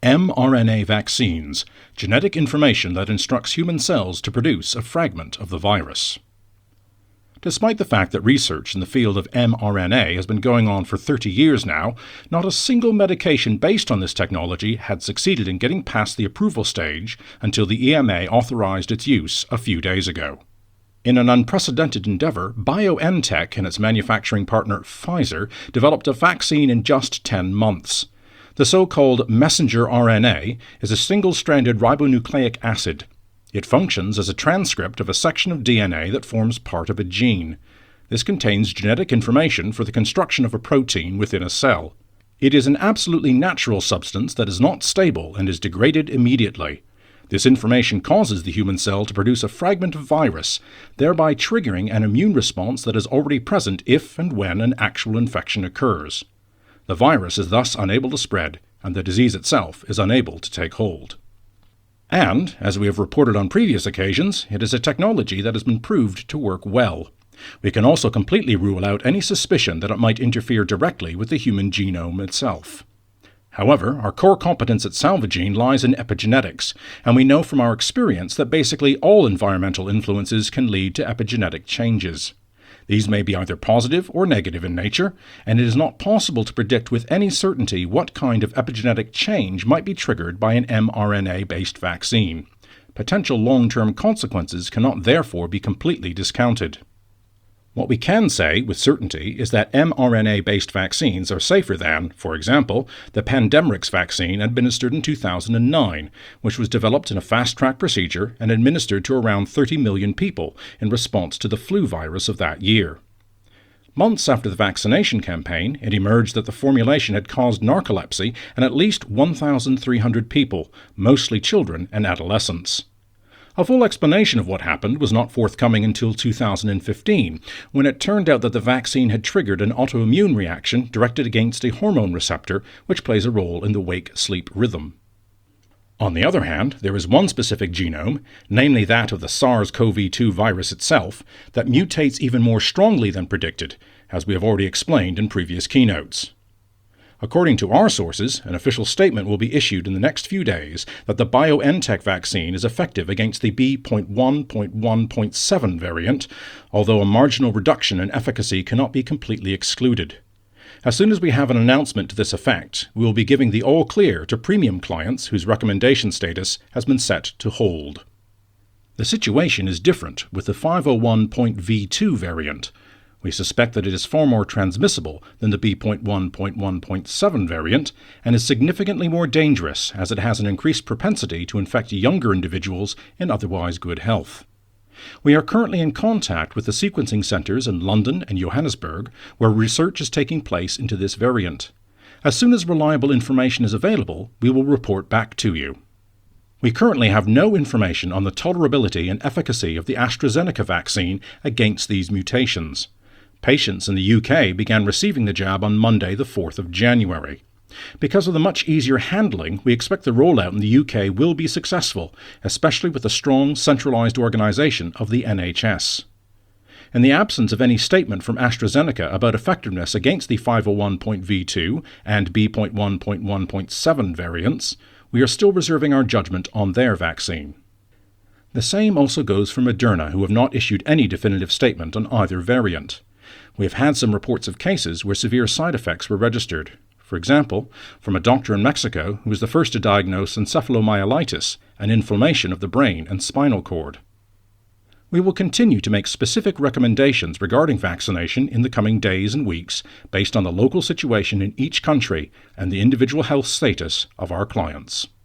mRNA vaccines, genetic information that instructs human cells to produce a fragment of the virus. Despite the fact that research in the field of mRNA has been going on for 30 years now, not a single medication based on this technology had succeeded in getting past the approval stage until the EMA authorized its use a few days ago. In an unprecedented endeavor, BioNTech and its manufacturing partner Pfizer developed a vaccine in just 10 months. The so-called messenger RNA is a single-stranded ribonucleic acid. It functions as a transcript of a section of DNA that forms part of a gene. This contains genetic information for the construction of a protein within a cell. It is an absolutely natural substance that is not stable and is degraded immediately. This information causes the human cell to produce a fragment of virus, thereby triggering an immune response that is already present if and when an actual infection occurs. The virus is thus unable to spread, and the disease itself is unable to take hold. And, as we have reported on previous occasions, it is a technology that has been proved to work well. We can also completely rule out any suspicion that it might interfere directly with the human genome itself. However, our core competence at Salvagene lies in epigenetics, and we know from our experience that basically all environmental influences can lead to epigenetic changes. These may be either positive or negative in nature, and it is not possible to predict with any certainty what kind of epigenetic change might be triggered by an mRNA-based vaccine. Potential long-term consequences cannot therefore be completely discounted. What we can say with certainty is that mRNA-based vaccines are safer than, for example, the Pandemrix vaccine administered in 2009, which was developed in a fast-track procedure and administered to around 30 million people in response to the flu virus of that year. Months after the vaccination campaign, it emerged that the formulation had caused narcolepsy in at least 1,300 people, mostly children and adolescents. A full explanation of what happened was not forthcoming until 2015, when it turned out that the vaccine had triggered an autoimmune reaction directed against a hormone receptor which plays a role in the wake-sleep rhythm. On the other hand, there is one specific genome, namely that of the SARS-CoV-2 virus itself, that mutates even more strongly than predicted, as we have already explained in previous keynotes. According to our sources, an official statement will be issued in the next few days that the BioNTech vaccine is effective against the B.1.1.7 variant, although a marginal reduction in efficacy cannot be completely excluded. As soon as we have an announcement to this effect, we will be giving the all-clear to premium clients whose recommendation status has been set to hold. The situation is different with the 501.V2 variant. We suspect that it is far more transmissible than the B.1.1.7 variant and is significantly more dangerous as it has an increased propensity to infect younger individuals in otherwise good health. We are currently in contact with the sequencing centers in London and Johannesburg where research is taking place into this variant. As soon as reliable information is available, we will report back to you. We currently have no information on the tolerability and efficacy of the AstraZeneca vaccine against these mutations. Patients in the UK began receiving the jab on Monday, the 4th of January. Because of the much easier handling, we expect the rollout in the UK will be successful, especially with the strong, centralised organisation of the NHS. In the absence of any statement from AstraZeneca about effectiveness against the 501.V2 and B.1.1.7 variants, we are still reserving our judgment on their vaccine. The same also goes for Moderna, who have not issued any definitive statement on either variant. We have had some reports of cases where severe side effects were registered. For example, from a doctor in Mexico who was the first to diagnose encephalomyelitis, an inflammation of the brain and spinal cord. We will continue to make specific recommendations regarding vaccination in the coming days and weeks based on the local situation in each country and the individual health status of our clients.